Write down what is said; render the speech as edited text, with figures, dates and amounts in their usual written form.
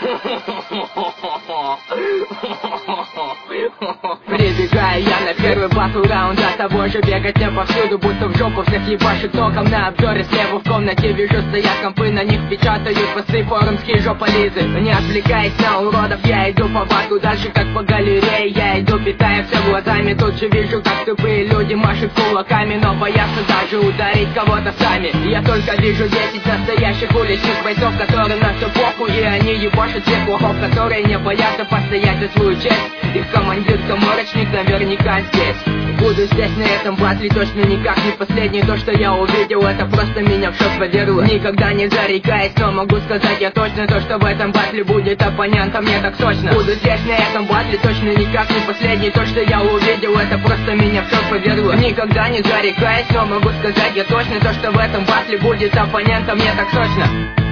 Прибегаю я на первый батл раунд, за тобой же бегать не повсюду, будто в жопу всех ебашит током. На обзоре слева в комнате вижу стоят компы, на них печатают посты форумские жополизы. Не отвлекаясь на уродов, я иду по бату дальше, как по галерее. Я иду, питая все глазами, тут же вижу, как тупые люди машут кулаками, но боятся даже ударить кого-то сами. Я только вижу 10 настоящих уличных бойцов, которым на все похуй, и они ебашут всех плохов, которые не боятся постоять за свою честь. Их командир-коморочник наверняка здесь. Буду здесь на этом батле точно никак не последний. То, что я увидел, это просто меня в шок повергло. Никогда не зарекаясь, но могу сказать я точно, то, что в этом батле будет оппонентом, мне так сочно. Буду здесь на этом батле точно никак не последний. То, что я увидел, это просто меня в шок повергло. Никогда не зарекаясь, но могу сказать я точно, то, что в этом батле будет оппонентом, мне так сочно.